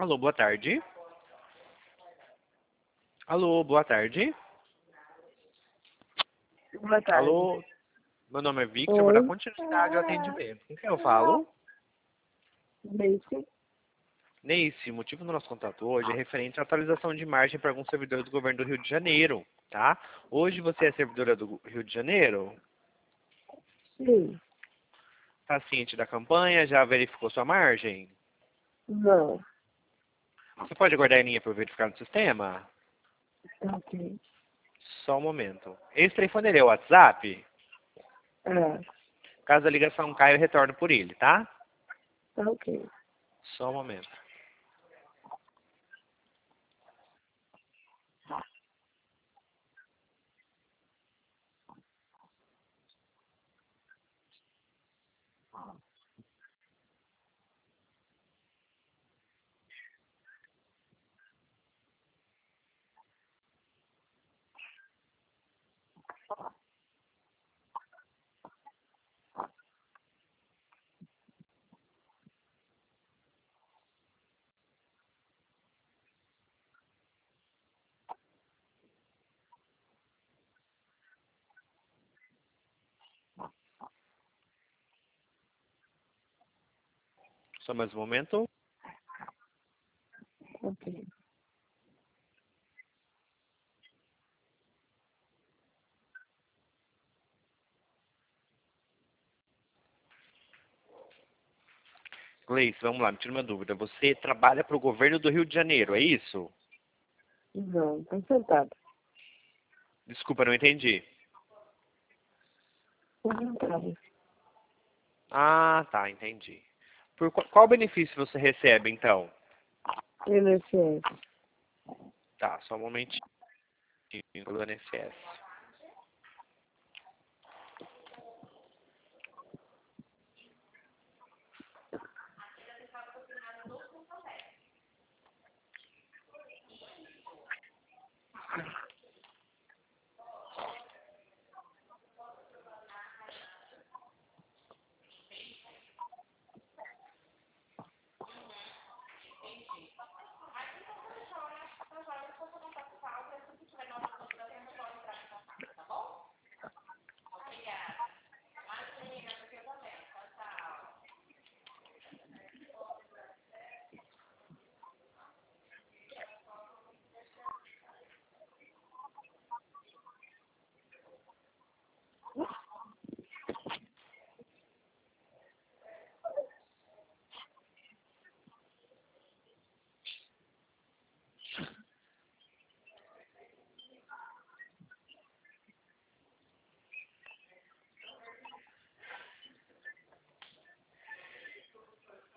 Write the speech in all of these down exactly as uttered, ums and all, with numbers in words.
Alô, boa tarde. Alô, boa tarde. Boa tarde. Alô, meu nome é Victor, vou dar Oi. continuidade ao atendimento. Com quem eu falo? Beijo. Nesse, o motivo do nosso contato hoje é referente à atualização de margem para alguns servidores do governo do Rio de Janeiro, tá? Hoje você é servidora do Rio de Janeiro? Sim. Está ciente da campanha? Já verificou sua margem? Não. Você pode aguardar em linha para eu verificar no sistema? Tá ok. Só um momento. Esse telefone ele é o WhatsApp? Ah, Caso a ligação caia, eu retorno por ele, tá? tá ok. Só um momento. Só mais um momento. Ok. Gleice, vamos lá, me tira uma dúvida. Você trabalha para o governo do Rio de Janeiro, é isso? Não, tá sentado. Desculpa, não entendi. Voluntário. Ah, tá, entendi. Por qual, qual benefício você recebe, então? I N S S. Tá, só um momentinho do I N S S.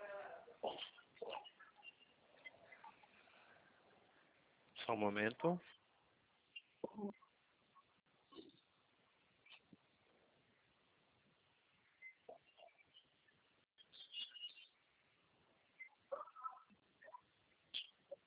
Só um momento.